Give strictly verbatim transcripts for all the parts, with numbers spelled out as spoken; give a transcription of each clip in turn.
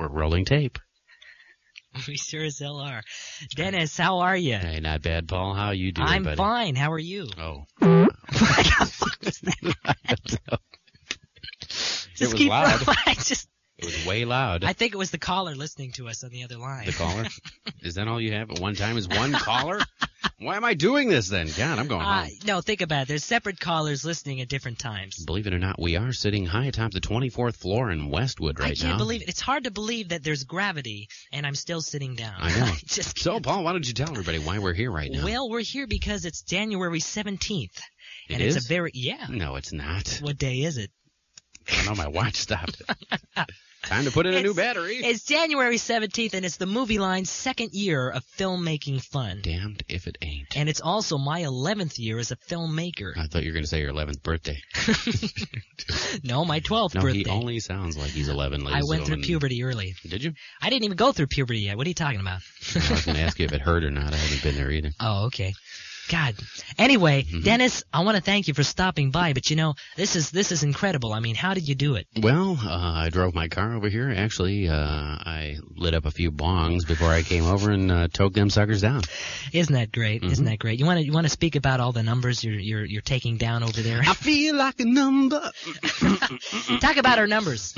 We're rolling tape. We sure as hell are. Dennis, how are you? Hey, not bad, Paul. How you doing, I'm buddy? fine. How are you? Oh. What the fuck was that? It was loud. I just, It was way loud. I think it was the caller listening to us on the other line. The caller? Is that all you have at one time is one caller? Why am I doing this then? God, I'm going Uh, home. no, think about it. There's separate callers listening at different times. Believe it or not, we are sitting high atop the twenty-fourth floor in Westwood right I can't now. believe it. It's hard to believe that there's gravity and I'm still sitting down. I know. just So, can't. Paul, why don't you tell everybody why we're here right now? Well, we're here because it's January seventeenth. It and is? it's a very, yeah. No, it's not. What day is it? I know my watch stopped. Time to put in a new It's- battery. It's January seventeenth, and it's the Movie Line's second year of filmmaking fun. Damned if it ain't. And it's also my eleventh year as a filmmaker. I thought you were going to say your eleventh birthday. No, my twelfth No, birthday. he only sounds like he's eleven, ladies I and went through gentlemen. puberty early. Did you? I didn't even go through puberty yet. What are you talking about? I was going to ask you if it hurt or not. I haven't been there either. Oh, okay. God. Anyway, Mhm. Dennis, I want to thank you for stopping by, but you know, this is this is incredible. I mean, how did you do it? Well, uh, I drove my car over here. Actually, uh, I lit up a few bongs before I came over and uh, toked them suckers down. Isn't that great? Mhm. Isn't that great? You want to you want to speak about all the numbers you're you're you're taking down over there? I feel like a number. Talk about our numbers.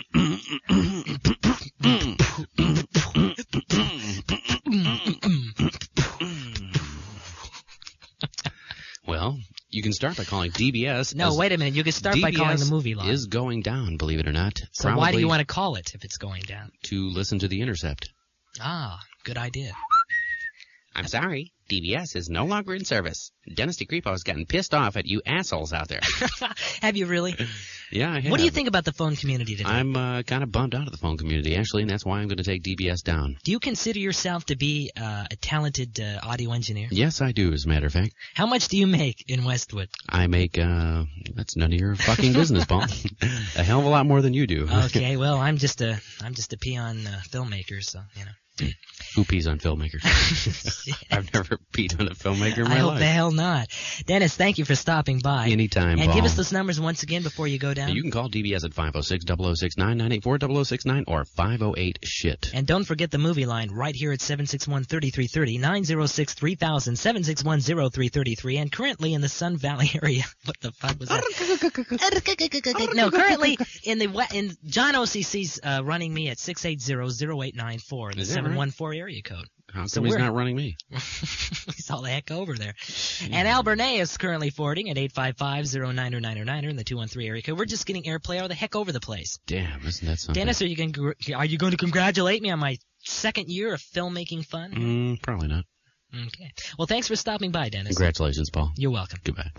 Well, you can start by calling D B S. No, as wait a minute. You can start D B S by calling the movie line. is going down, believe it or not. So why do Probably you want to call it if it's going down? to listen to The Intercept. Ah, good idea. I'm sorry, D B S is no longer in service. Dennis DeCrepo has gotten pissed off at you assholes out there. Have you really? Yeah, I have. What do you think about the phone community today? I'm uh, kind of bummed out of the phone community, actually, and that's why I'm going to take D B S down. Do you consider yourself to be uh, a talented uh, audio engineer? Yes, I do, as a matter of fact. How much do you make in Westwood? I make, uh, that's none of your fucking business, Paul. A hell of a lot more than you do. Okay, well, I'm just a I'm just a peon uh, filmmaker, so you know. Who pees on filmmakers? I've never peed on a filmmaker in my I hope life. the hell not. Dennis, thank you for stopping by. Anytime, And Paul. give us those numbers once again before you go down. You can call D B S at five oh six, double oh six nine, nine eight four, double oh six nine or five oh eight, shit. And don't forget the movie line right here at seven six one, three three three zero, nine oh six, three thousand, seven six one, zero three three three, and currently in the Sun Valley area. What the fuck was that? No, currently in the we- in John O C C's uh, running me at six eight zero, zero eight nine four in the Is that right? seven one four area code. How So come he's we're- not running me? He's all the heck over there. And Al Bernay is currently forwarding at eight five five, zero nine nine nine in the two one three area code. We're just getting airplay all the heck over the place. Damn, isn't that something? Dennis, are you going to, are you going to congratulate me on my second year of filmmaking fun? Mm, probably not. Okay. Well, thanks for stopping by, Dennis. Congratulations, Paul. You're welcome. Goodbye.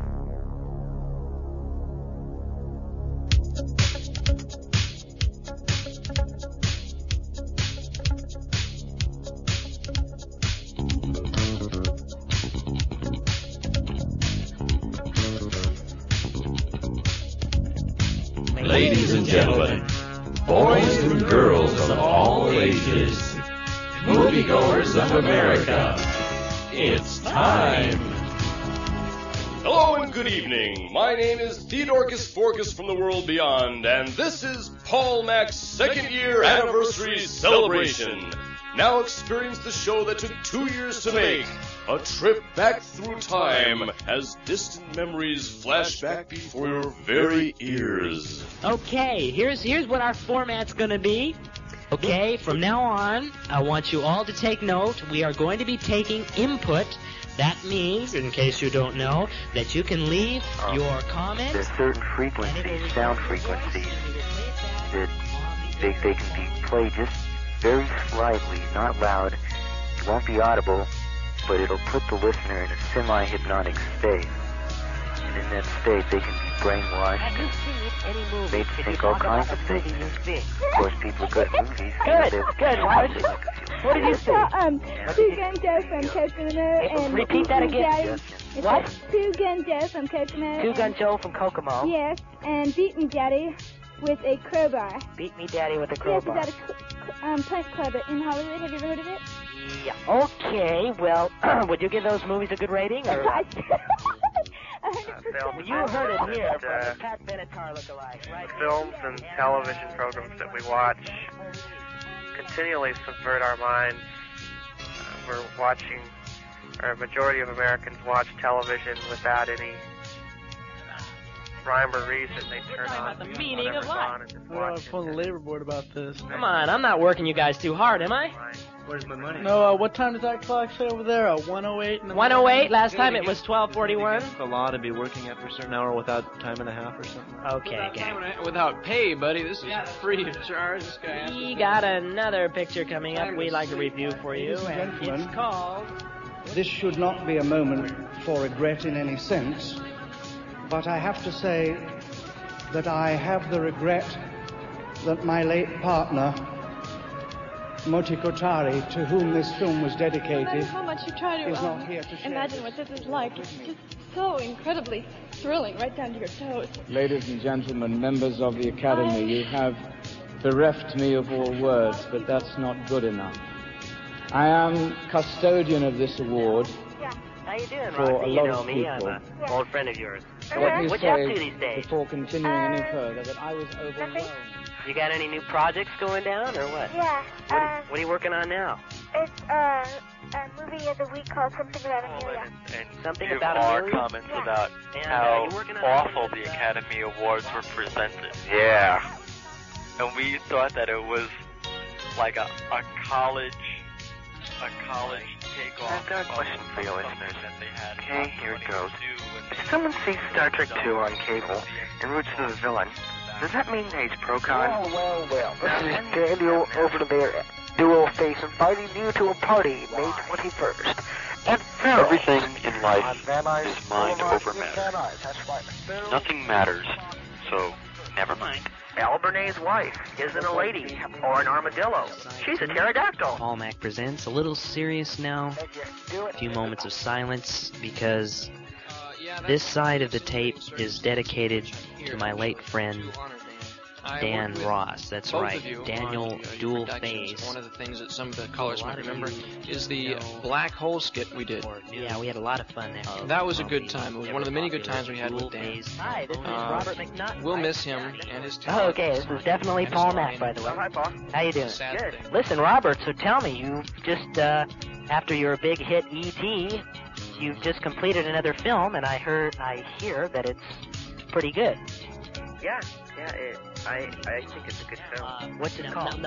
Ladies and gentlemen, boys and girls of all ages, moviegoers of America, it's time. Hello and good evening. My name is Theodorus Forcus from the world beyond, and this is Paul Mac's second year anniversary celebration. Now experience the show that took two years to make. A trip back through time as distant memories flash back before your very ears. Okay, here's here's what our format's going to be. Okay, from now on, I want you all to take note. We are going to be taking input. That means, in case you don't know, that you can leave Um, your comments. There's certain frequencies, sound frequencies, that they, they can be played just very slightly, not loud. It won't be audible, but it'll put the listener in a semi-hypnotic state. And in that state, they can be brainwashed and made to think all kinds of things. Of course, people go to movies. Good, they're- good. Why would you- What did you It's say? uh, um, Two Gun Joe from Kokomo and Repeat that Beat Me again. Daddy. It's What? uh, Two Gun Joe from Kokomo. Two Gun and- Joe from Kokomo. Yes, and Beat Me Daddy with a crowbar. Beat me daddy with a Yes, crowbar. it's at a cl- cl- um, punk club in Hollywood. Have you ever heard of it? Yeah. Okay, well, would you give those movies a good rating? Or? A hundred film. You heard it here and, from uh, the Pat Benatar lookalike, right? films and television programs that we watch continually subvert our minds. Uh, we're watching, or a majority of Americans watch television without any rhyme or reason. They turn on about the meaning of life. and just Well, I'll watch phone the labor board about this. Come on, I'm not working you guys too hard, am I? Where's my money? No, uh, what time does that clock say over there? Uh, one oh eight in the one oh eight, last time it was twelve forty-one. The law to be working after a certain hour without time and a half or something. Okay, okay. Without pay, buddy. This is free of charge. This guy We got another picture coming up we'd like to review for you, Ladies and and gentlemen, it's called... This should not be a moment for regret in any sense, but I have to say that I have the regret that my late partner, Moti Kotari, to whom this film was dedicated, No matter how much you try to is um, not here to share imagine what this is like, it's just so incredibly thrilling, right down to your toes. Ladies and gentlemen, members of the Academy, you have bereft me of all words, but that's not good enough. I am custodian of this award. How you doing, For Roxy? a You lot know of me, people. I'm an old friend of yours. So let me What you up to say, these days? before continuing any further, that I was overwhelmed. You got any new projects going down, or what? Yeah. What, Uh, what are you working on now? it's uh, a movie of the week called Something About Amelia. Something give about our Amelia? comments about And, uh, how you working on awful the Academy Awards were presented. Yeah. And we thought that it was like a, a college, a college takeoff. I've got a of- question for you of listeners. something that they had Okay, here it goes. to do when they- If someone sees Star Trek two on cable and roots for the villain, does that mean that he's pro-con? Well, well, well. This is Daniel over there, dual face, inviting you to a party May twenty-first. And Phil. Everything in life is mind over matter. Nothing matters, so never mind. Al Burnet's wife isn't a lady or an armadillo. She's a pterodactyl. Paul Mac presents a little serious now. A few moments of silence because this side of the tape is dedicated to my late friend Dan Ross. That's Both right, of you Daniel on, uh, your Dual productions. Face. One of the things that some of the callers A lot might of remember you is the know black hole skit we did. Yeah, we had a lot of fun there. That was a good time. It was one of the many good times we had with Dual Dan. Face. Hi, this is Uh, Robert McNutt. We'll right? miss him and his Oh, talent. okay, this is definitely And Paul his Mac, line. by the way. Oh, hi, Paul. How you doing? Sad Good. thing. Listen, Robert, so tell me, you just, uh, after your big hit E T, you've just completed another film, and I heard, I hear that it's pretty good. Yeah, yeah, it, I, I think it's a good film. What's it called?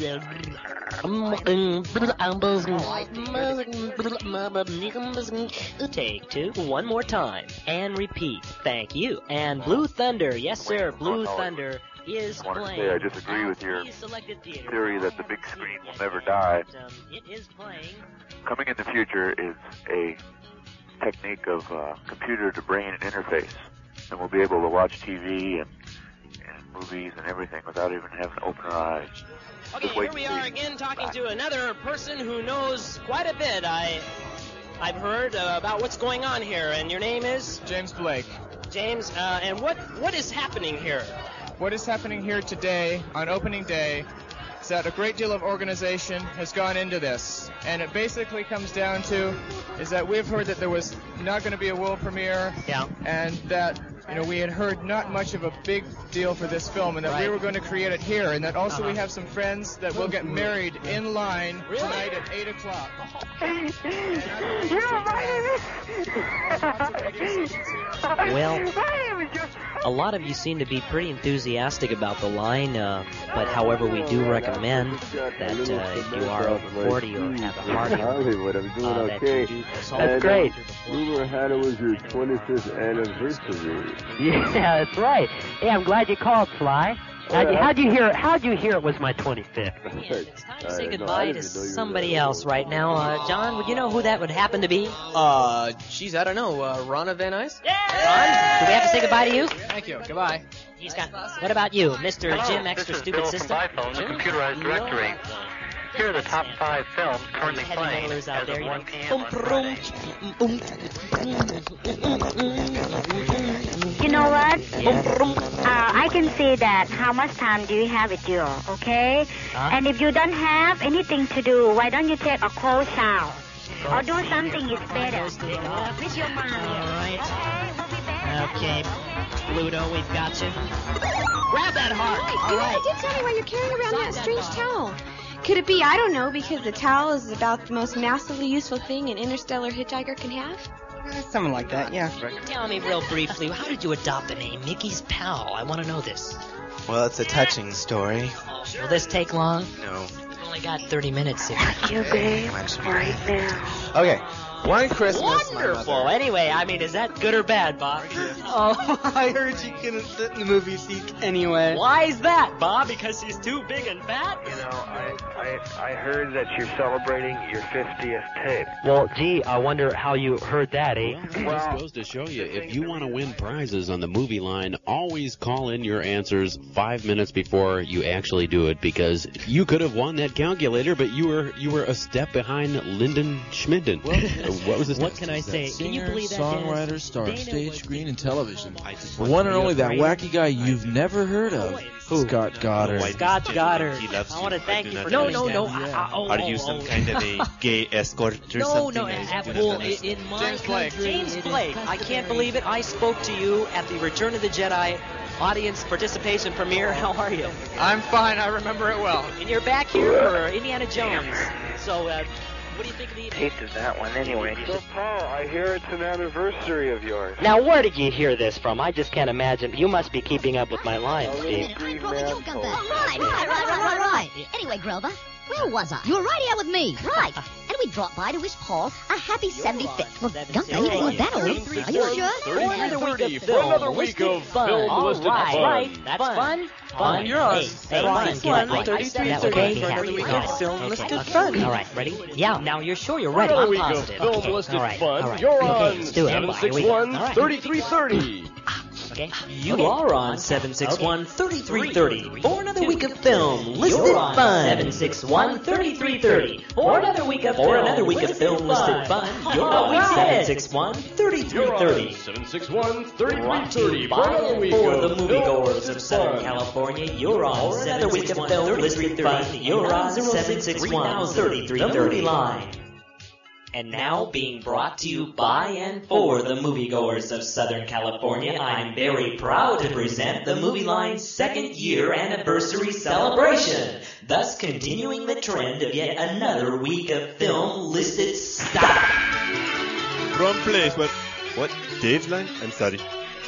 Take two, one more time, and repeat. Thank you. And Blue Thunder, yes sir, Blue Thunder is I want to playing. say I disagree with your Please selected theater. theory that the big screen will never die. Um, it is playing. Coming in the future is a technique of uh, computer to brain interface, and we'll be able to watch T V and, and movies and everything without even having to open our eyes. Okay, Just wait here we and are see. again talking to another person who knows quite a bit. I, I've heard uh, about what's going on here, and your name is James Blake. James. Uh, and what what is happening here? What is happening here today on opening day is that a great deal of organization has gone into this, and it basically comes down to is that we've heard that there was not going to be a world premiere, yeah, and that you know we had heard not much of a big deal for this film, and that we Right. were going to create it here, and that also Uh-huh. we have some friends that will get married in line Really? tonight at eight o'clock. Well, a lot of you seem to be pretty enthusiastic about the line, uh, but however, we do recommend that uh, if you are over forty or have a party, Hollywood, I'm doing uh, that okay. you do consult And, with uh, your Rumor had it was your twenty-fifth anniversary. Yeah, that's right. Hey, I'm glad you called, Sly. How'd you, how'd you hear? How'd you hear it was my twenty-fifth? It's time to say Uh, no, I goodbye didn't to know you were somebody that else right now. Uh, John, would you know who that would happen to be? Uh, geez, I don't know. Uh, Rana Van Nuys? Ron, do we have to say goodbye to you? Thank you. Goodbye. He's got. What about you, Mister Hello, Jim this Extra is Stupid Bill System? from iPhone, the computerized directory. Here are the top five films currently Heavy playing metalers out as there, of you one know. p m on Friday. You know what? Yeah. Uh, I can see that. How much time do you have with you, okay? Huh? And if you don't have anything to do, why don't you take a cold shower? Or do something is better. With your mind. All right. Okay, we'll be back. Okay, Pluto, we've got you. Grab that heart. Wait, All you right. never did tell me why you're carrying around that strange towel. Could it be, I don't know, because the towel is about the most massively useful thing an interstellar hitchhiker can have? Eh, something like that, yeah. Tell me real briefly, how did you adopt the name Mickey's Pal? I want to know this. Well, it's a touching story. Will this take long? No. We've only got thirty minutes here. You, babe, right now. Okay. One Christmas, Wonderful. my mother... Anyway, I mean, is that good or bad, Bob? Oh, I heard you couldn't sit in the movie seat anyway. Why is that, Bob? Because she's too big and fat? You know, I, I, I heard that you're celebrating your fiftieth tape. Well, gee, I wonder how you heard that, eh? Well, I'm supposed to show you. If you want to win prizes on the movie line, always call in your answers five minutes before you actually do it, because you could have won that calculator, but you were you were a step behind Lyndon Schminden. What was his What name? can I say? Singer, Can you believe that? songwriter, Dennis? star, Dana stage, was- screen, and television. just The want one to and be only, that afraid. wacky guy you've never heard of. Who? Scott Goddard. Scott Goddard. He loves I you. want to I thank do you not for no, no, understand. no. I, I, oh, Are oh, you some oh. kind of a gay escort or No, something? no, I do not Apple, understand. in my James Blake. country, James Blake. I can't believe it. I spoke to you at the Return of the Jedi audience participation premiere. How are you? I'm fine. I remember it well. And you're back here for Indiana Jones. So, uh, what do you think of the... Tasted that one anyway. So, Paul, I hear it's an anniversary of yours. Now, where did you hear this from? I just can't imagine. You must be keeping up with my lines, A Steve. little green Broke a man joke on told that. me. Right, right, right, right, right, right. Anyway, Grover, where was I? You were right here with me. Right. And we dropped by to wish Paul a happy seventy-fifth. Well, Gunther, you ain't that old. Are you sure? thirty, Another week thirty, of for film. another week of fun. film All listed right, fun. right. That's fun. Fun. You're on Hey, hey, fun. seventy-six, Get it right. thirty-three, That thirty, would make me for happy. another week All of right. film Okay. listed fun. All right, ready? Yeah, now you're sure you're For ready. another I'm week positive. of film Okay. listed All right. fun, All right. you're Okay, on let's do it. seven Here six we go. one, All right. thirty-three thirty. Okay. You Okay. are on seven six one, thirty-three thirty for another week of film listed You're on fun. seven six one, thirty-three thirty for another week of For film. another week of film listed fun. You're All on right. seven six one, thirty-three You're on thirty. seven six one, thirty-three Brought to thirty you for by another and week for of the film moviegoers listed of Southern fun. California. You're on For another seven week six of one, film thirty-three listed thirty. fun. You're on seven six one, thirty-three thirty. The movie line. And now being brought to you by and for the moviegoers of Southern California, I'm very proud to present the Movie Line's second year anniversary celebration, thus continuing the trend of yet another week of film listed style. Wrong place. What? What? Dave's line? I'm sorry.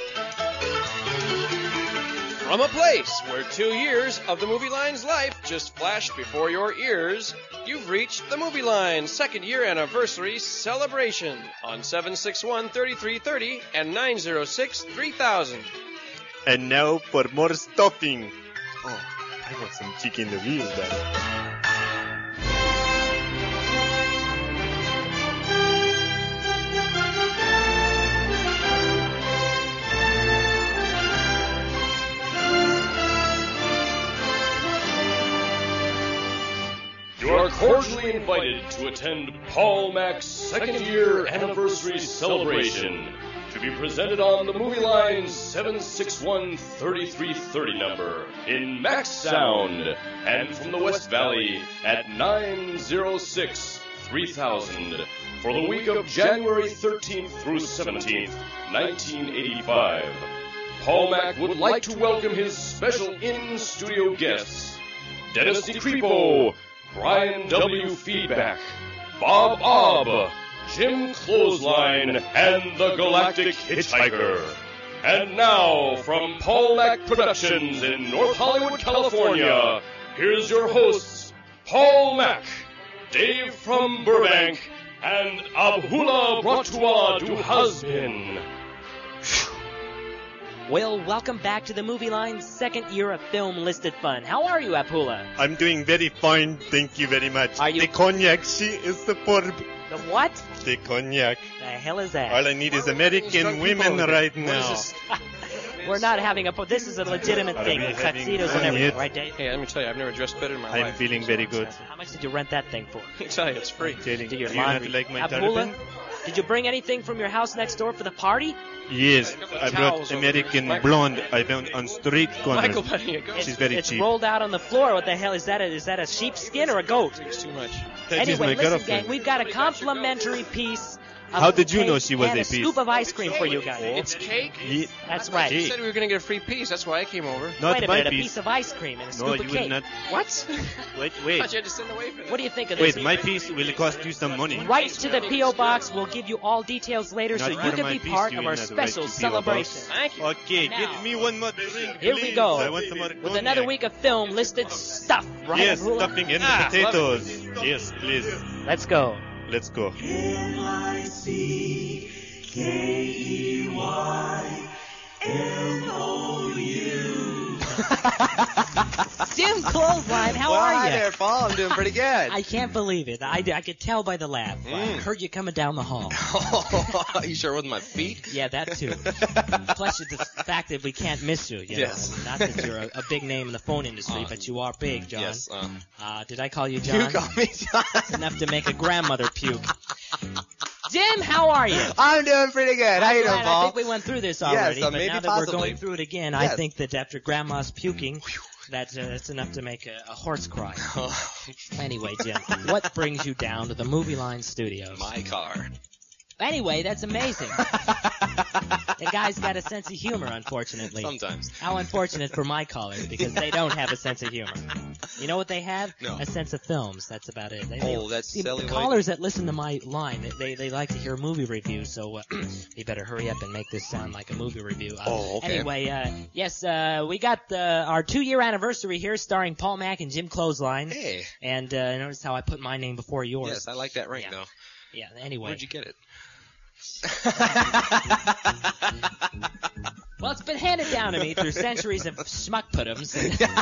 From a place where two years of the Movie Line's life just flashed before your ears, you've reached the Movie Line's second year anniversary celebration on seven six one, thirty-three thirty and nine oh six, three thousand. And now for more stuffing. Oh, I want some chicken real bad. You are cordially invited to attend Paul Mac's second year anniversary celebration, to be presented on the Movie Line's seven six one, thirty-three thirty number in Max Sound, and from the West Valley at nine oh six, three thousand for the week of January thirteenth through seventeenth, nineteen eighty-five. Paul Mac would like to welcome his special in-studio guests, Dennis DeCrepo, Brian W. Feedback, Bob Obb, Jim Clothesline, and the Galactic Hitchhiker. And now, from Paul Mac Productions in North Hollywood, California, here's your hosts, Paul Mac, Dave from Burbank, and Abhula Bratua du Husband. Well, welcome back to the Movie Line's second year of film listed fun. How are you, Apula? I'm doing very fine, thank you very much. Are you- The cognac, she is superb. The what? The cognac. The hell is that? All I need is American women right now. We're not having a... po- This is a legitimate Are thing we with having tuxedos and fun everything, yet? right, Dave? Hey, let me tell you, I've never dressed better in my I'm life. feeling very good. How much did you rent that thing for? Let me tell you, it's free. Telling Do your you not laundry. like my Apula, tarpon? did you bring anything from your house next door for the party? Yes, I brought Towels over American there. blonde I found on street corners. Michael, buddy, it goes. She's very It's cheap. rolled out on the floor. What the hell is that? A, is that a sheepskin or a goat? It's too much. That is Anyway, my listen, girlfriend. gang, we've got a complimentary piece of How did you cake know she was and a a piece? scoop of ice cream for you guys. It's cake? Ye- That's You right. said we were going to get a free piece. That's why I came over. Not Wait a my minute, a piece. piece of ice cream and a No, scoop you of will cake. not. What? Wait, I wait. thought you had to send away for that. What do you think of this? Wait, my piece will cost you some money. Write to the P O Box. We'll give you all details later Not so you for can my be piece, part you of will our not write special to P O Box. celebration. Thank you. Okay, Now- get me one more drink, Here we please. go. I want some more With another week of film listed stuff, right? Yes, Hula? stuffing and Ah, potatoes. Yes, please. Let's go. Let's go. N I C K E Y M O U Jim Clothesline, how well, are you? Hi there, Paul. I'm doing pretty good. I can't believe it. I, I could tell by the laugh. I Mm. heard you coming down the hall. You sure with my feet? Yeah, that too. Plus the fact that we can't miss you. you know. Yes. Not that you're a, a big name in the phone industry, Uh, but you are big, John. Yes. Uh, Uh, did I call you John? You call me John. Enough to make a grandmother puke. Jim, how are you? I'm doing pretty good. How you doing, Glad. Paul? I think we went through this already, Yes, uh, but maybe now that possibly. we're going through it again, I Yes. think that after Grandma's puking, that's, uh, that's enough to make a, a horse cry. Anyway, Jim, what brings you down to the Movie Line Studios? my car. Anyway, that's amazing. The guy's got a sense of humor, unfortunately. Sometimes. How unfortunate for my callers, because they don't have a sense of humor. You know what they have? No. A sense of films. That's about it. They, Oh, they, that's see, silly the way- callers that listen to my line, they, they, they like to hear movie reviews, so uh, you better hurry up and make this sound like a movie review. Uh, Oh, okay. Anyway, uh, yes, uh, we got uh, our two-year anniversary here starring Paul Mack and Jim Clothesline. Hey. And uh, notice how I put my name before yours. Yes, I like that ring, Yeah. though. Yeah, anyway. Where'd you get it? Well, it's been handed down to me through centuries of schmuck-putums.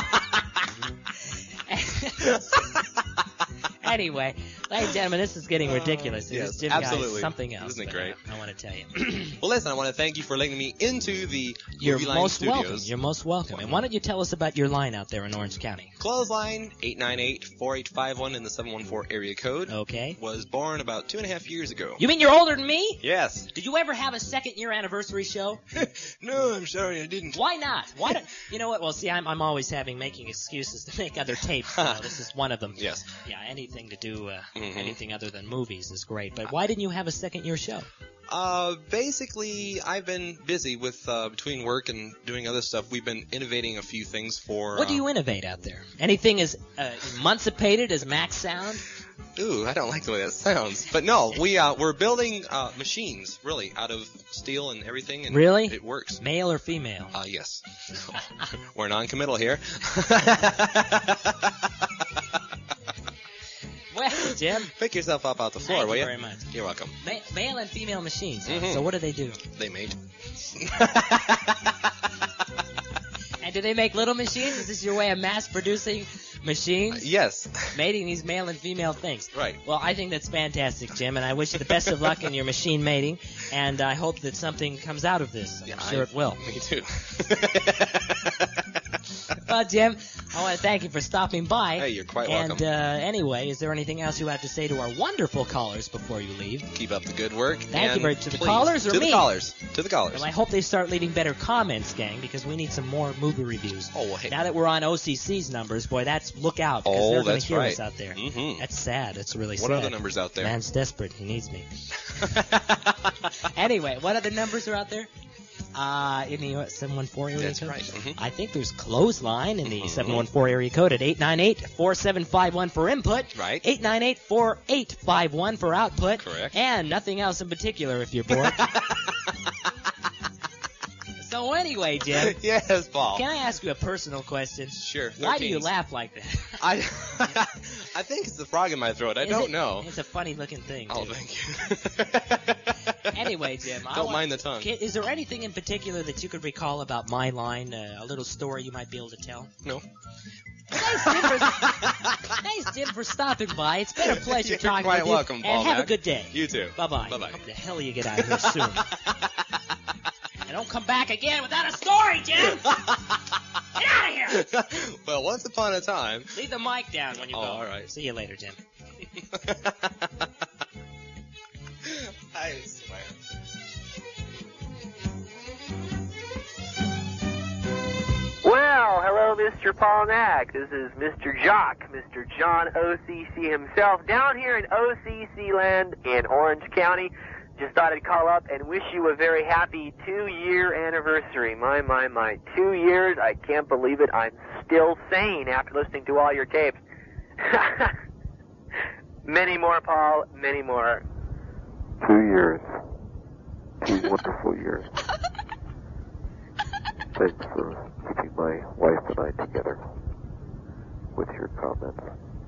Anyway, ladies and gentlemen, this is getting ridiculous. Yes, this Jim guy is absolutely. something else. Isn't it but, great? uh, I want to tell you. Well, listen, I want to thank you for letting me into the You're Movie Line most Studios. welcome. You're most welcome. And why don't you tell us about your line out there in Orange County? Clothesline, eight nine eight, four eight five one in the seven one four area code. Okay. Was born about two and a half years ago. You mean you're older than me? Yes. Did you ever have a second-year anniversary show? No, I'm sorry, I didn't. Why not? Why don't you know what? Well, see, I'm I'm always having making excuses to make other tapes. You know, this is one of them. Yes. Yeah, anything to do, uh, Mhm. anything other than movies is great. But why didn't you have a second-year show? Uh, basically, I've been busy with, uh, between work and doing other stuff, we've been innovating a few things for... What do uh, you innovate out there? Anything as uh, emancipated as Max Sound? Ooh, I don't like the way that sounds. But no, we, uh, we're building, uh, machines, really, out of steel and everything. And Really? It works. Male or female? Uh, yes. We're non-committal here. Well, Jim. Pick yourself up off the floor, Thank will you you? very much. You're welcome. Ma- male and female machines. huh? Mhm. So what do they do? They mate. And do they make little machines? Is this your way of mass producing machines? Yes. Mating these male and female things. Right. Well, I think that's fantastic, Jim, and I wish you the best of luck in your machine mating, and I hope that something comes out of this. I'm Yeah, sure I- it will. Me too. Well, Jim, I want to thank you for stopping by. Hey, you're quite and, welcome. And uh, anyway, is there anything else you have to say to our wonderful callers before you leave? Keep up the good work. Thank you and very to the please, callers or to me? the callers. To the callers. Well, I hope they start leaving better comments, gang, because we need some more movie reviews. Oh, well, hey. Now that we're on O C C's numbers, boy, that's look out, because Oh, they're going that's to hear right. us out there. Mhm. That's sad. That's really What sad. are the numbers out there? Man's desperate. He needs me. Anyway, what other numbers are out there? Uh, in the seven one four area That's code? right. Mhm. I think there's Clothesline in the Mhm. seven one four area code at eight nine eight, four seven five one for input. Right. eight nine eight, four eight five one for output. Correct. And nothing else in particular if you're bored. So anyway, Jim, Yes, Paul. can I ask you a personal question? Sure. Why do you thirteens. laugh like that? I, I think it's the frog in my throat. I Is don't it- know. It's a funny looking thing. Oh, too. thank you. Anyway, Jim, I Don't want- mind the tongue. Ki- Is there anything in particular that you could recall about my line? Uh, a little story you might be able to tell? No. Thanks, Jim, for, thanks, Jim, for stopping by. It's been a pleasure You're talking quite with you. welcome, Paul And have Mack. a good day. You too. Bye-bye. Bye-bye. Hope the hell you get out of here soon. And don't come back again without a story, Jim! Get out of here! Well, once upon a time. Leave the mic down when you Oh, go. all right. See you later, Jim. I swear. Well, hello, Mister Paul Mack. This is Mister Jock, Mister John O C C himself, down here in O C C land in Orange County. Just thought I'd call up and wish you a very happy two-year anniversary. My, my, my. Two years? I can't believe it. I'm still sane after listening to all your tapes. Many more, Paul. Many more. Two years. Two wonderful years. Thanks for keeping my wife and I together with your comments.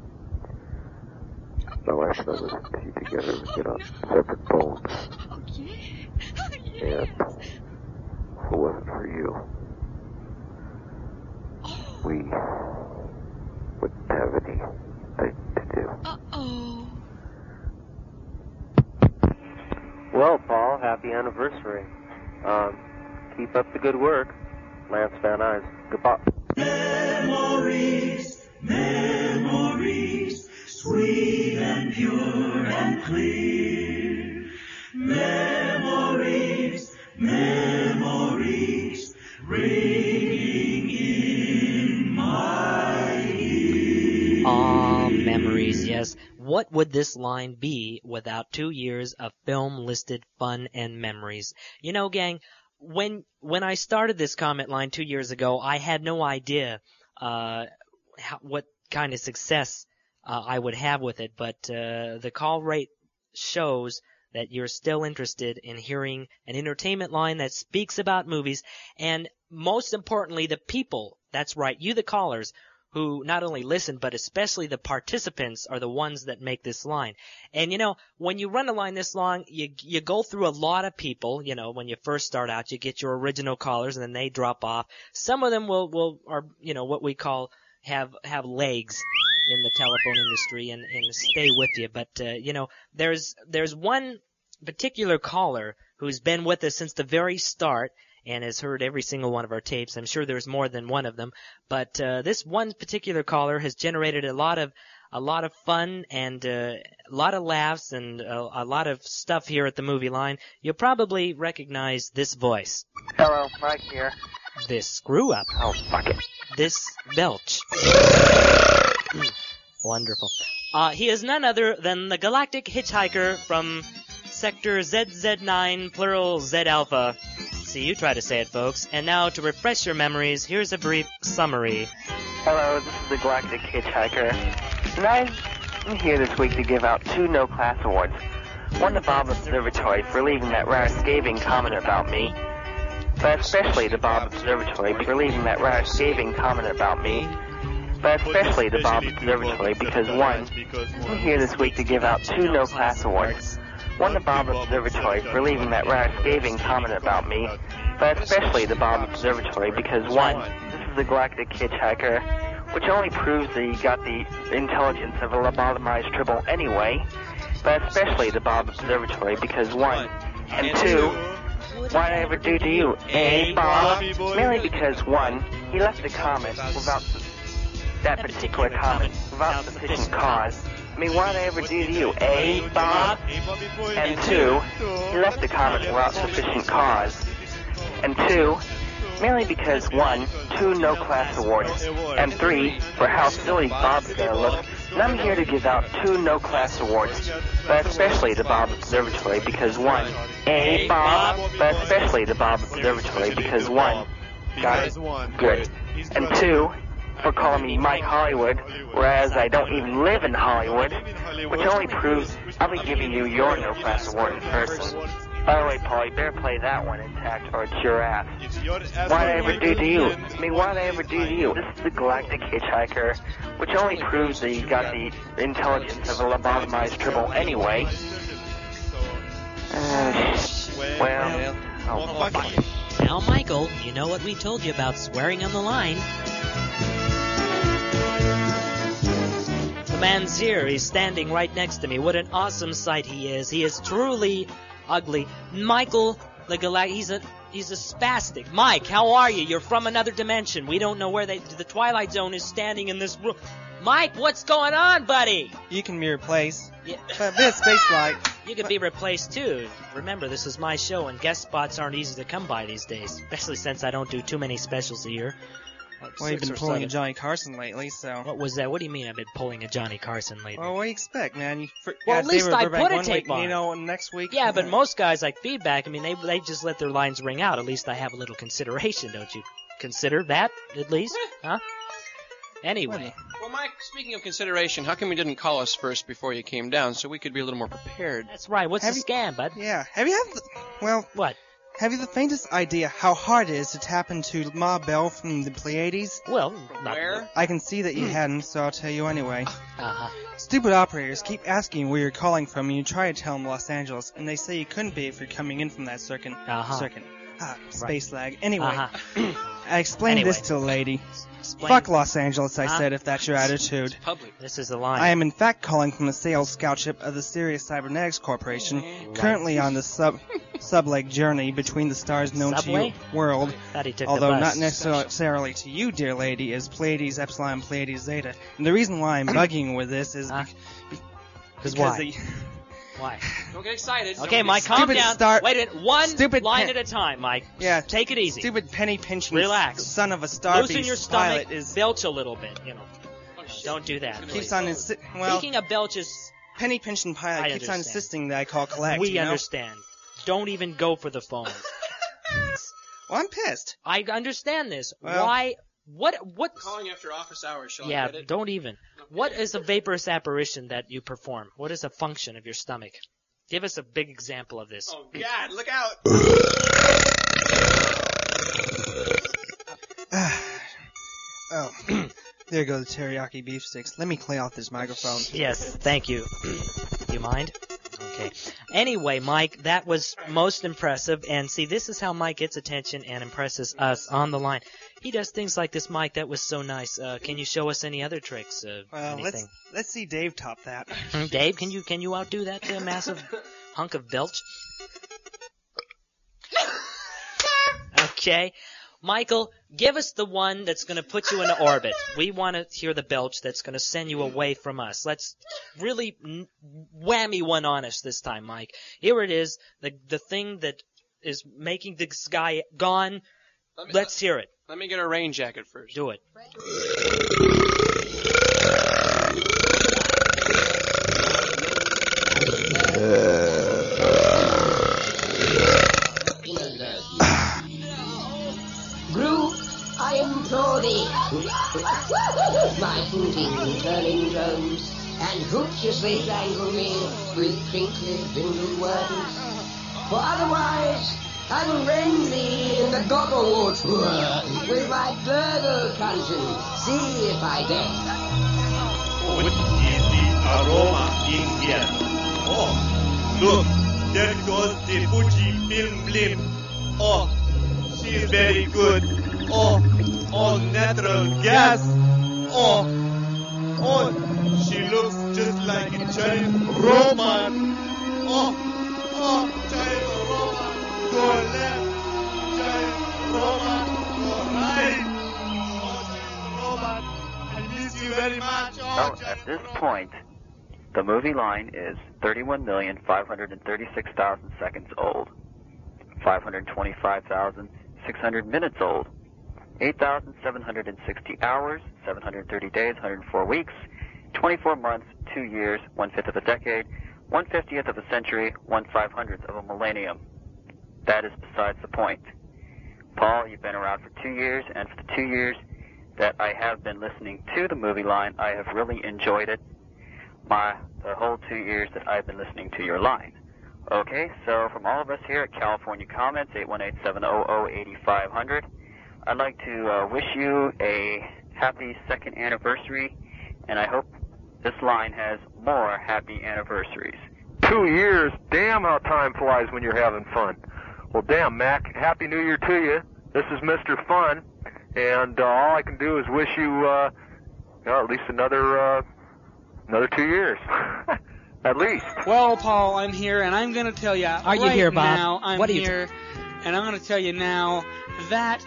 My wife and I listen to you together. We get on separate phones. And if it wasn't for you, we wouldn't have anything to do. Uh-oh. Well, Paul, happy anniversary. Um, keep up the good work. Lance Van Nuys. Goodbye. Memories, memories, sweet and pure and clear. Memories, memories, ringing in my ear. Ah, memories, yes. What would this line be without two years of film-listed fun and memories? You know, gang, when when I started this comment line two years ago, I had no idea uh, how, what kind of success uh, I would have with it, but uh, the call rate shows that you're still interested in hearing an entertainment line that speaks about movies, and most importantly, the people, that's right, you the callers, who not only listen, but especially the participants are the ones that make this line. And, you know, when you run a line this long, you you go through a lot of people. You know, when you first start out, you get your original callers, and then they drop off. Some of them will, will are, you know, what we call have have legs in the telephone industry and, and stay with you. But, uh, you know, there's there's one particular caller who's been with us since the very start, and has heard every single one of our tapes. I'm sure there's more than one of them, but uh, this one particular caller has generated a lot of a lot of fun and uh, a lot of laughs and a, a lot of stuff here at the Movie Line. You'll probably recognize this voice. Hello, Mike here. This screw up. Oh, fuck it. This belch. Wonderful. Uh, he is none other than the Galactic Hitchhiker from Sector Z Z nine, plural Z Alpha. See, you try to say it, folks. And now, to refresh your memories, here's a brief summary. Hello, this is the Galactic Hitchhiker, and I'm here this week to give out two no-class awards. One to Bob Observatory for leaving that rather scathing comment about me, but especially to Bob Observatory for leaving that rather scathing comment about me, but especially to Bob Observatory because, one, I'm here this week to give out two no-class awards. One to Bob Observatory for leaving that rather scathing comment about me, but especially to Bob Observatory because, one, this is the Galactic Hitchhiker, which only proves that he got the intelligence of a lobotomized tribble anyway, but especially to Bob Observatory because, one, and two, why'd I ever do to you, eh, Bob? Mainly because, one, he left the comment without that particular comment without sufficient cause. I mean, why'd I ever do to you, eh, Bob? And two, he left the comment without sufficient cause. And two, mainly because, one, two no-class awards, and three, for how silly Bob's gonna look. And I'm here to give out two no-class awards, but especially to Bob Observatory because, one, eh, Bob? But especially to Bob Observatory because, one, got it? Good. And two, for calling me Mike Hollywood, whereas I don't even live in Hollywood, which only proves I'll be giving you your no-class award in person. By the way, Paul, you better play that one intact or it's your ass. Why'd I ever do to you? I mean, why'd I ever do to you? This is the Galactic Hitchhiker, which only proves that you got the intelligence of a lobotomized tribble anyway. Uh, well, oh, fuck. Now, Michael, you know what we told you about swearing on the line. The man's here. He's standing right next to me. What an awesome sight he is. He is truly ugly. Michael, the Galactic, he's a he's a spastic. Mike, how are you? You're from another dimension. We don't know where they, the Twilight Zone is standing in this room. Mike, what's going on, buddy? You can be replaced. Yeah. But this space flight. You can be replaced too. Remember, this is my show, and guest spots aren't easy to come by these days, especially since I don't do too many specials a year. Well, you've six been or pulling seven. a Johnny Carson lately, so. What was that? What do you mean I've been pulling a Johnny Carson lately? Well, what do you expect, man? You for, Well, yeah, at least David I Burbank put a one tape week, on. You know, next week. Yeah, but most guys like feedback. I mean, they they just let their lines ring out. At least I have a little consideration, don't you? Consider that, at least? Huh? Anyway. Well, Mike, speaking of consideration, how come you didn't call us first before you came down so we could be a little more prepared? That's right. What's Have the you- scam, bud? Yeah. Have you have the, well? What? Have you the faintest idea how hard it is to tap into Ma Bell from the Pleiades? Well, not Where? I can see that you hadn't, so I'll tell you anyway. Uh-huh. Stupid operators keep asking where you're calling from, and you try to tell them Los Angeles, and they say you couldn't be if you're coming in from that circuit. Uh-huh. Circuit. Ah, space lag. Anyway, Uh-huh. I explained Anyway. this to the lady. Explain. Fuck Los Angeles, I Huh? said, if that's your attitude. Public. This is the line. I am in fact calling from the sales scout ship of the Sirius Cybernetics Corporation, currently on the sub subleg journey between the stars known Subway? to you world, Thought he took the although bus. not necessarily to you, dear lady, is Pleiades Epsilon Pleiades Zeta. And the reason why I'm bugging with this is Huh? be- Because because why? the Why? Don't get excited. Okay, Don't get Mike, calm Stupid down. star- Wait a minute. One Stupid line pen- at a time, Mike. Yeah. Take it easy. stupid penny pinching Relax. son of a star Loosen beast your stomach. pilot is Belch a little bit, you know. Don't do that. keeps please. on insi- well Speaking of belches, penny pinching pilot I keeps on understand. insisting that I call collect. we you know? understand. Don't even go for the phone. Well, I'm pissed. I understand this. Well- Why? What? What? Calling after office hours, shall I Yeah, get it? don't even. What is a vaporous apparition that you perform? What is a function of your stomach? Give us a big example of this. Oh, God, look out! Oh, there go the teriyaki beef sticks. Let me clear off this microphone. Yes, thank you. Do you mind? Okay. Anyway, Mike, that was most impressive. And see, this is how Mike gets attention and impresses us on the line. He does things like this, Mike. That was so nice. Uh, can you show us any other tricks? Uh, Well, let's anything? let's see Dave top that. Hmm, Dave, can you can you outdo that uh, massive hunk of belch? Okay. Michael, give us the one that's going to put you into orbit. We want to hear the belch that's going to send you away from us. Let's really n- whammy one on us this time, Mike. Here it is, the the thing that is making the sky gone. Let me, Let's hear it. Let me get a rain jacket first. Do it. Gru, I implore thee. My hooting, turning drones, and hoots as they jangle me with crinkly dingle words. For otherwise, I'll rend thee in the gogglewood with my burgle truncheon. See if I dare. What is the aroma in here? Oh, look, there goes the Fuji film blimp. Oh, she's very good. Oh, all natural gas. Oh, oh, she looks just like a giant Roman. Oh, oh, giant Roman, go left, giant Roman, go right. Oh, giant Roman, I miss you very much. Oh, So at this point, the movie line is thirty-one million five hundred thirty-six thousand seconds old, five hundred twenty-five thousand six hundred minutes old, eight thousand seven hundred sixty hours, seven hundred thirty days, one hundred four weeks, twenty-four months, two years, one-fifth of a decade, one-fiftieth of a century, one five-hundredth of a millennium. That is besides the point. Paul, you've been around for two years, and for the two years that I have been listening to the movie line, I have really enjoyed it. My the whole two years that I've been listening to your line. Okay, so from all of us here at California Comments, eight one eight, seven hundred, eight five hundred, I'd like to uh, wish you a happy second anniversary, and I hope this line has more happy anniversaries. Two years, damn how time flies when you're having fun. Well, damn, Mac, Happy New Year to you. This is Mister Fun, and uh, all I can do is wish you, uh, you know, at least another, uh, another two years. At least. Well, Paul, I'm here, and I'm going to tell you Are you right here, Bob? now, I'm What are you here, and I'm going to tell you now that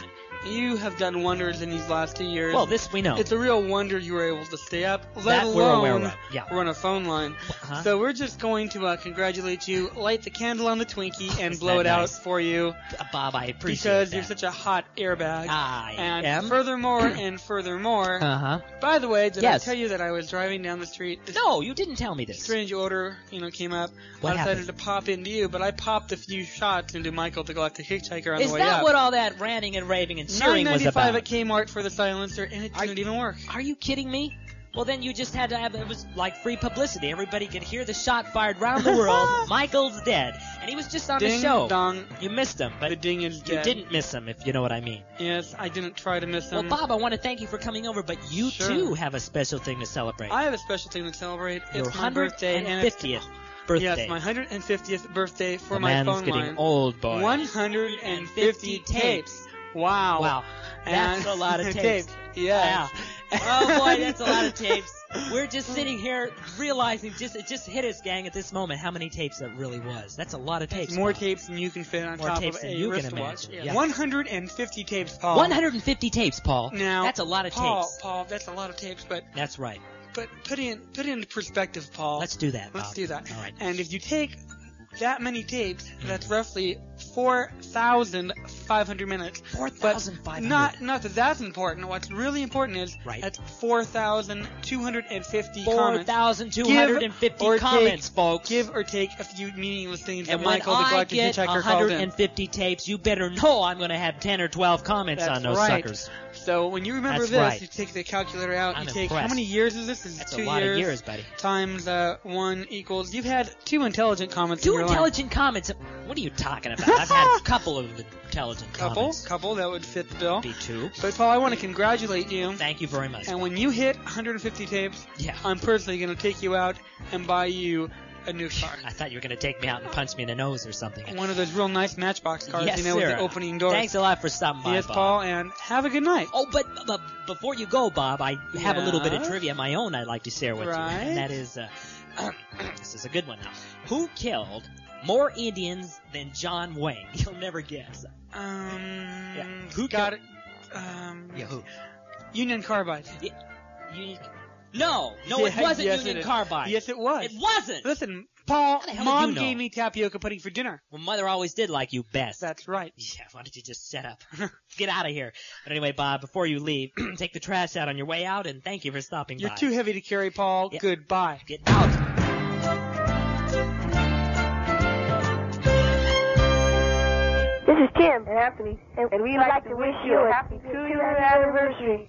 you have done wonders in these last two years. Well, this we know. It's a real wonder you were able to stay up, let That we're aware alone of, yeah. run a phone line. Uh-huh. So we're just going to uh, congratulate you, light the candle on the Twinkie, and Isn't blow that it nice? out for you. Uh, Bob, I appreciate Because that. you're such a hot airbag. I and am. furthermore, and furthermore, Uh-huh. by the way, did Yes. I tell you that I was driving down the street? This No, you didn't tell me this. strange odor, you know, came up. What I decided happened? to pop into you, but I popped a few shots into Michael the Galactic Hitchhiker on Is the way that up. what all that ranting and raving and cheering was nine ninety-five about? at Kmart for the silencer, and it didn't even work. Are you kidding me? Well, then you just had to have, it was like free publicity. Everybody could hear the shot fired round the world. Michael's dead. And he was just on Ding the show. dong. You missed him, but The ding is you dead. didn't miss him, if you know what I mean. Yes, I didn't try to miss Well, him. Bob, I want to thank you for coming over, but you Sure. too have a special thing to celebrate. I have a special thing to celebrate. Your It's my birthday, and it's fiftieth birthday. Yes, my one hundred fiftieth birthday for the my man's phone getting line. old, boy. one hundred fifty tapes. Wow. Wow. That's And- a lot of tapes. Yes. Oh boy, that's a lot of tapes. We're just sitting here realizing, just it just hit us, gang, at this moment, how many tapes that really was. That's a lot of tapes. It's more Bob. tapes than you can fit on More top tapes of than a you can wristwatch. imagine, yeah. one hundred fifty tapes, Paul. one hundred fifty tapes, Paul. Now, That's a lot of Paul, tapes. Paul, that's a lot of tapes, but That's right. but put in put it into perspective, Paul. Let's do that, Let's Bob. do that. All right. And if you take that many tapes, that's roughly four thousand five hundred minutes. four thousand five hundred. Not not that that's important. What's really important is Right. that's four thousand two hundred fifty four comments. thousand two hundred fifty Give or comments, take, folks. Give or take a few meaningless things And that when Michael the I Galactic get Hitchhiker called in. one hundred fifty tapes, you better know I'm going to have ten or twelve comments That's on those right. suckers. So when you remember That's this, right. you take the calculator out. I'm you take impressed. how many years is this? Is That's two a lot years, of years, buddy. Times uh, one equals. You've had two intelligent comments. Two in your intelligent comments. What are you talking about? I've had a couple of intelligent life. couple, comments. couple that would fit the bill. Be two. But Paul, I want to congratulate you. Thank you very much. And when you hit one hundred fifty tapes, Yeah. I'm personally going to take you out and buy you a new car. I thought you were going to take me out and punch me in the nose or something. One of those real nice Matchbox cars, Yes, you know, sir. with the opening doors. Thanks a lot for stopping by, Yes, Bob. Paul, and have a good night. Oh, but, but before you go, Bob, I have a little bit of Yeah? trivia of my own I'd like to share with Right. you. And that is, uh, this is a good one now. Who killed more Indians than John Wayne? You'll never guess. Um, Yeah. who got it? Um, Yeah, who? Union Carbide. Union... No, no, Yeah, it wasn't yes, Union it is. Carbide. Yes, it was. It wasn't. Listen, Paul, How the hell did Mom you know? gave me tapioca pudding for dinner. Well, Mother always did like you best. That's right. Yeah, why don't you just shut up? Get out of here. But anyway, Bob, before you leave, take the trash out on your way out, and thank you for stopping You're by. too heavy to carry, Paul. Yeah. Goodbye. Get out. This is Tim and Anthony, and, and we'd like, to wish you a happy two-year anniversary.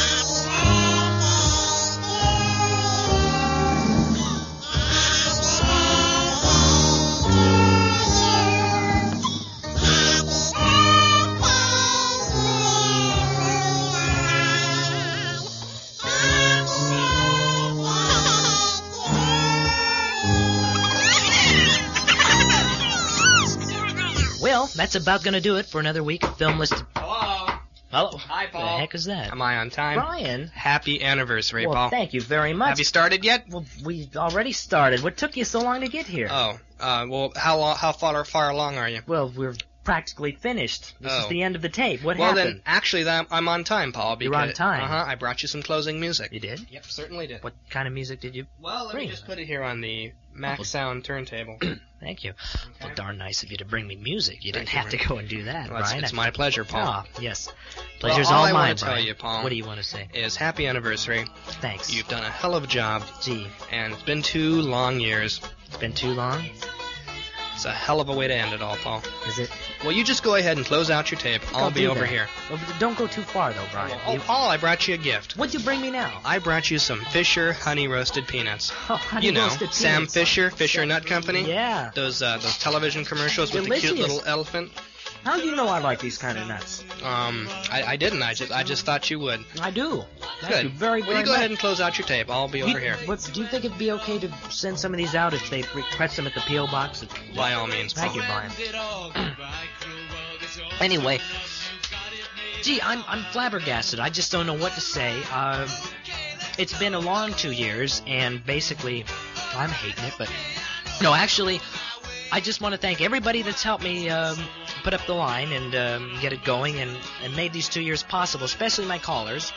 Well, that's about going to do it for another week of Film Listed. Hello. Hello. Hi, Paul. The heck is that? Am I on time? Brian. Happy anniversary, Well, Paul. thank you very much. Have you started yet? Well, we already started. What took you so long to get here? Oh, uh, well, how long, how far, far along are you? Well, we're practically finished. This is Oh. the end of the tape. What well, happened? then, actually, that, I'm on time, Paul. Because, You're on time. Uh-huh, I brought you some closing music. You did? Yep, certainly did. What kind of music did you Well, let bring? me just put it here on the Max Sound turntable. Thank you. Well, darn nice of you to bring me music. You didn't Thank you, have to Rick. go and do that, Well, it's, Brian. it's my pleasure, Paul. Ah, yes. Pleasure's well, all all I mine, want to tell Brian. you, Paul, What do you want to say? is happy anniversary. Thanks. You've done a hell of a job. Gee. And it's been two long years. It's been too long? It's a hell of a way to end it all, Paul. Is it? Well, you just go ahead and close out your tape. I'll I'll be do over that. here. Well, but don't go too far, though, Brian. Oh, You- Paul, I brought you a gift. What'd you bring me now? I brought you some Fisher honey roasted peanuts. Oh, honey you know, roasted Sam peanuts. Fisher, Fisher Nut Company. Yeah. Those uh, those television commercials with the Delicious. cute little elephant. How do you know I like these kind of nuts? Um, I, I didn't. I just I just thought you would. I do. Thank Good. you very, very Well, you go much. ahead and close out your tape. I'll be over You- here. What's, do you think it'd be okay to send some of these out if they request them at the P O box? By all means, Thank Paul. you, Brian. Anyway, gee, I'm I'm flabbergasted. I just don't know what to say. Uh, it's been a long two years, and basically, I'm hating it. But no, actually, I just want to thank everybody that's helped me um, put up the line and um, get it going and, and made these two years possible, especially my callers.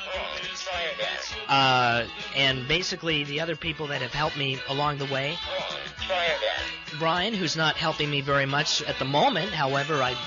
Uh, and basically the other people that have helped me along the way. Brian, who's not helping me very much at the moment, however, I...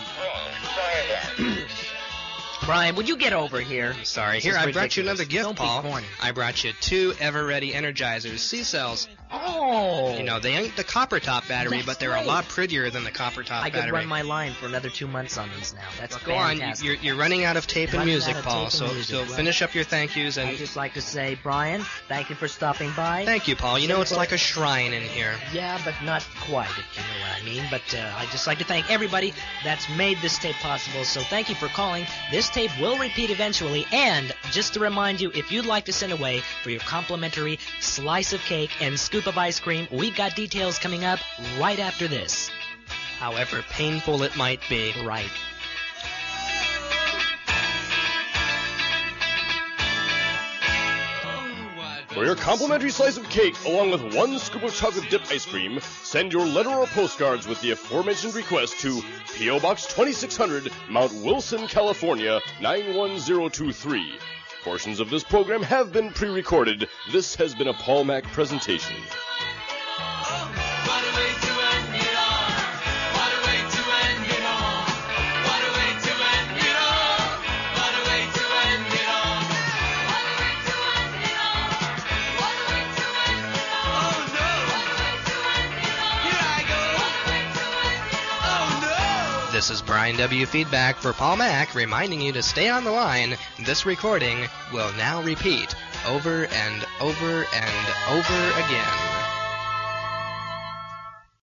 Brian, would you get over here? Sorry. This Here, is I brought you ridiculous. another gift, Don't be Paul. corny. I brought you two Ever-Ready Energizers C-cells. Oh! You know, they ain't the copper top battery, That's but they're great. a lot prettier than the copper top I could battery. run my line for another two months on these now. That's Go on, fantastic. you're, you're running out of tape and Running music, out of Paul, tape and so, music, so right. finish up your thank yous and... I'd just like to say, Brian, thank you for stopping by. Thank you, Paul. You know, it's like a shrine in here. Yeah, but not quite, if you know what I mean. But uh, I'd just like to thank everybody that's made this tape possible. So thank you for calling. This tape will repeat eventually. And just to remind you, if you'd like to send away for your complimentary slice of cake and scoop of ice cream, we've got details coming up right after this. However painful it might be. Right. For your complimentary slice of cake, along with one scoop of chocolate dip ice cream, send your letter or postcards with the aforementioned request to P O. Box twenty-six hundred, Mount Wilson, California, nine one zero two three. Portions of this program have been pre-recorded. This has been a Paul Mac presentation. This is Brian W. Feedback for Paul Mac, reminding you to stay on the line. This recording will now repeat over and over and over again.